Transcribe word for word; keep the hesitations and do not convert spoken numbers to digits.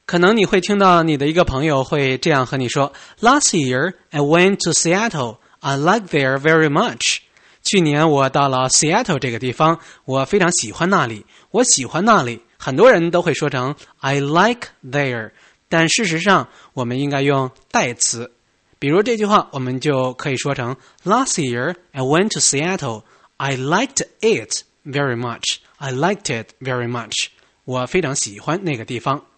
可能你会听到你的一个朋友会这样和你说 Last year, I went to Seattle. I like there very much. 去年我到了 Seattle 这个地方，我非常喜欢那里。我喜欢那里。很多人都会说成 I like there. 但事实上，我们应该用代词。比如这句话，我们就可以说成 Last year, I went to Seattle. I liked it very much. I liked it very much. 我非常喜欢那个地方。